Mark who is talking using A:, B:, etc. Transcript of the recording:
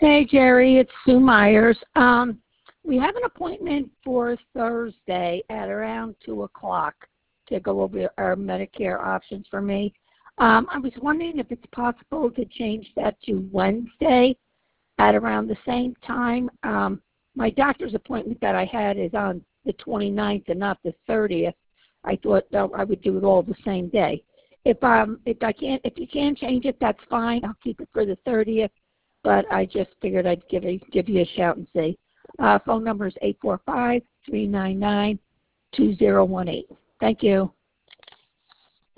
A: Hey, Jerry, it's Sue Myers. We have an appointment for Thursday at around 2 o'clock to go over our Medicare options for me. I was wondering if it's possible to change that to Wednesday at around the same time. My doctor's appointment that I had is on the 29th and not the 30th. I thought I would do it all the same day. If you can change it, that's fine. I'll keep it for the 30th. But I just figured I'd give you a shout and say. Phone number is 845-399-2018. Thank you.